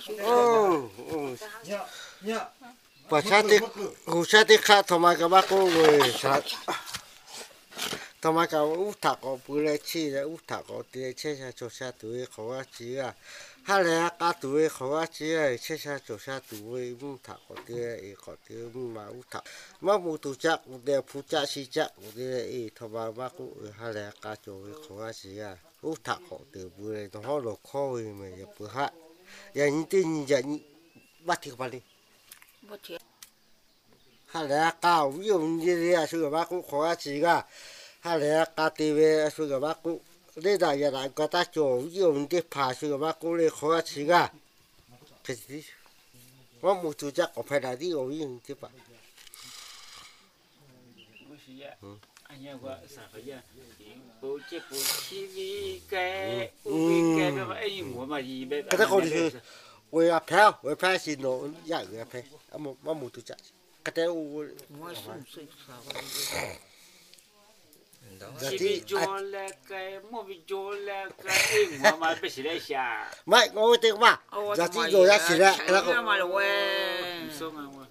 bà sát thì khác thằng mai các bác cô người sát thằng mai các út thạc có bữa nay chi là út thạc có tiền chơi sa cho sa tuổi khó chi à hai lẽ cả tuổi khó chi à chơi sa cho sa tuổi út thạc có tiền có tiền mà út thạc mà một tuổi chắc một đêm phụ chắc si chắc một đêm thằng mai bác cô hai lẽ cả tuổi khó chi à út thạc có tiền bữa nay nó họ lộc khôi mà bữa hạ giờ những tin giờ bắt thiệt vào đi hai lẽ cao ví dụ như thế sự bác cũng khó chỉ cả hai lẽ cả TV sự bác cũng đây là giờ lại có ta chỗ ví dụ như phá sự bác cũng lấy khó chỉ cả cái gì mà một chủ chắc có phải là đi ở những thế vậy anh em gọi sản phẩm gì bố chi vì cái mà anh muốn mà gì bây cái đó còn gì về phèo xin nó giải về phèo mà một chủ chắc cái đó chỉ vì cho là cái mua vì cho là cái mua mà bị xịt xa mày ngồi tiếng mà giờ chỉ rồi ra xịt ra cái đó mà là quen